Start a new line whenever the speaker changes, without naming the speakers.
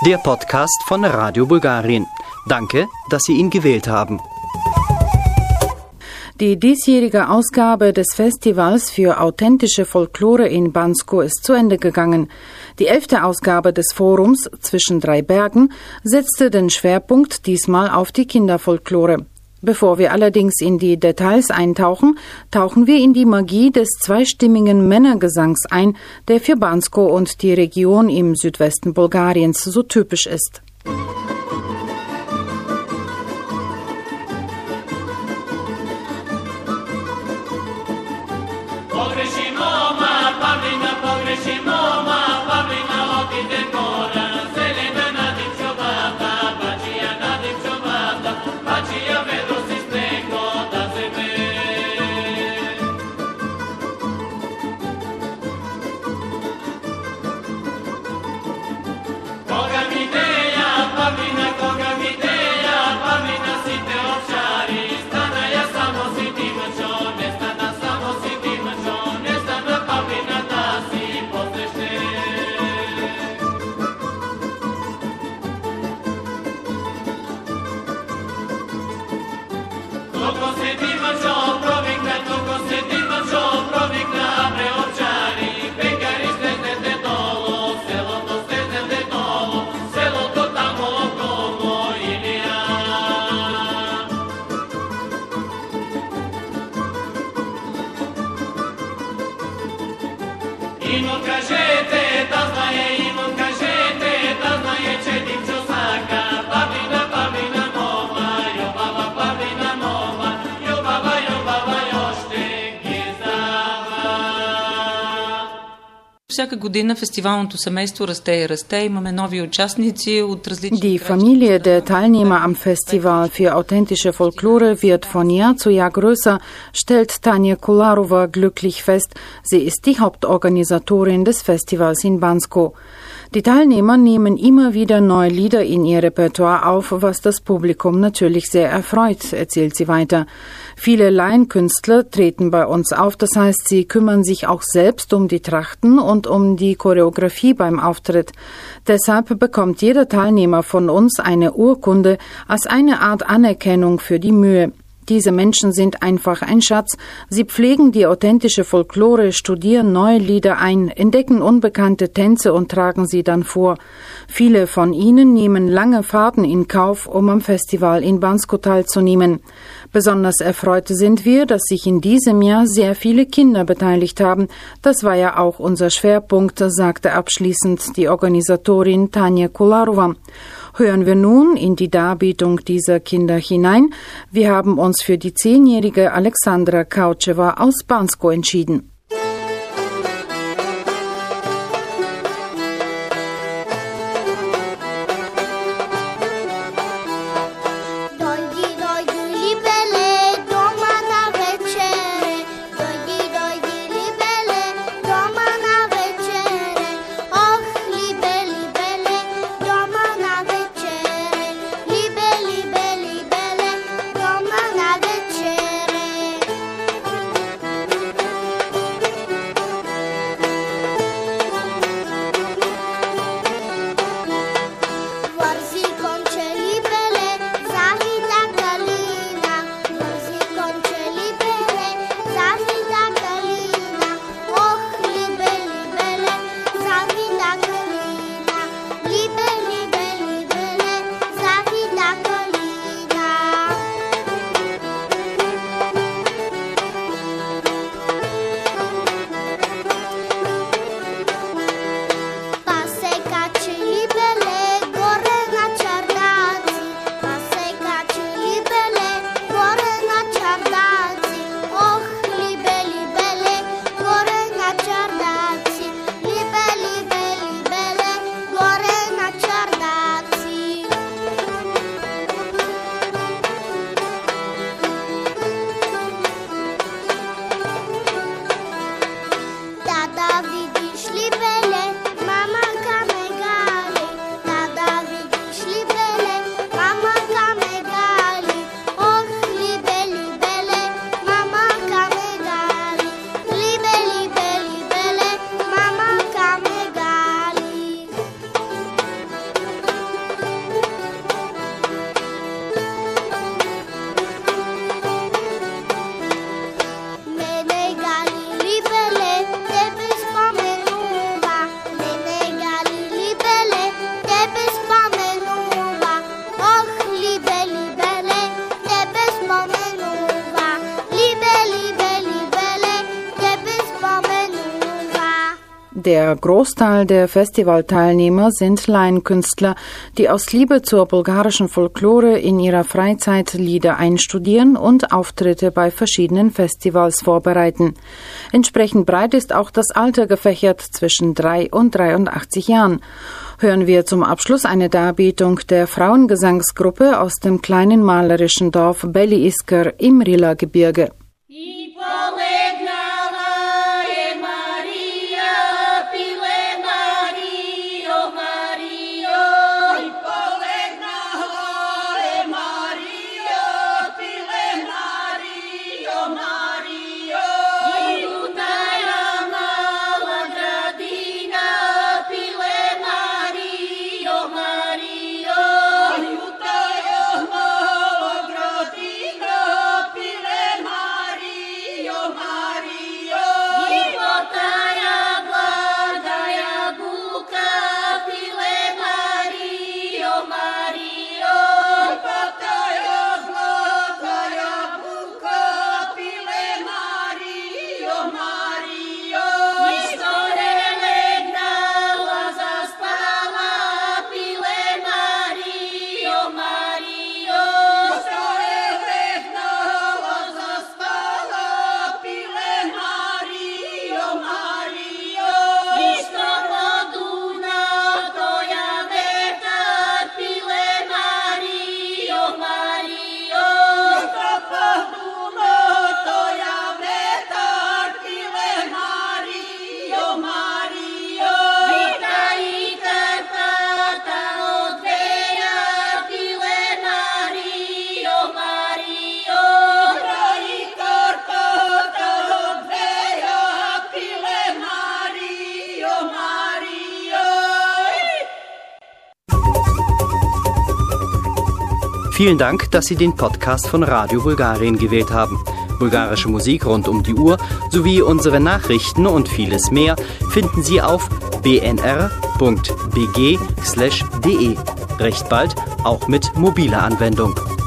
Der Podcast von Radio Bulgarien. Danke, dass Sie ihn gewählt haben.
Die diesjährige Ausgabe des Festivals für authentische Folklore in Bansko ist zu Ende gegangen. Die 11. Ausgabe des Forums Zwischen drei Bergen setzte den Schwerpunkt diesmal auf die Kinderfolklore. Bevor wir allerdings in die Details eintauchen, tauchen wir in die Magie des zweistimmigen Männergesangs ein, der für Bansko und die Region im Südwesten Bulgariens so typisch ist.
Всяка година фестивалното семейство расте и расте. Имаме нови участници от различни...
Die Familie der Teilnehmer am Festival für authentische Folklore wird von Jahr zu Jahr größer, stellt Tanja Kolarova glücklich fest. Sie ist die Hauptorganisatorin des Festivals in Bansko. Die Teilnehmer nehmen immer wieder neue Lieder in ihr Repertoire auf, was das Publikum natürlich sehr erfreut, erzählt sie weiter. Viele Laienkünstler treten bei uns auf, das heißt, sie kümmern sich auch selbst um die Trachten und um die Choreografie beim Auftritt. Deshalb bekommt jeder Teilnehmer von uns eine Urkunde als eine Art Anerkennung für die Mühe. Diese Menschen sind einfach ein Schatz. Sie pflegen die authentische Folklore, studieren neue Lieder ein, entdecken unbekannte Tänze und tragen sie dann vor. Viele von ihnen nehmen lange Fahrten in Kauf, um am Festival in Bansko teilzunehmen. Besonders erfreut sind wir, dass sich in diesem Jahr sehr viele Kinder beteiligt haben. Das war ja auch unser Schwerpunkt, sagte abschließend die Organisatorin Tanja Kolarova. Hören wir nun in die Darbietung dieser Kinder hinein. Wir haben uns für die 10-jährige Alexandra Kaucheva aus Bansko entschieden. Der Großteil der Festivalteilnehmer sind Laienkünstler, die aus Liebe zur bulgarischen Folklore in ihrer Freizeit Lieder einstudieren und Auftritte bei verschiedenen Festivals vorbereiten. Entsprechend breit ist auch das Alter gefächert zwischen 3 und 83 Jahren. Hören wir zum Abschluss eine Darbietung der Frauengesangsgruppe aus dem kleinen malerischen Dorf Beli Iskar im Rila-Gebirge.
Vielen Dank, dass Sie den Podcast von Radio Bulgarien gewählt haben. Bulgarische Musik rund um die Uhr sowie unsere Nachrichten und vieles mehr finden Sie auf bnr.bg/de. Recht bald auch mit mobiler Anwendung.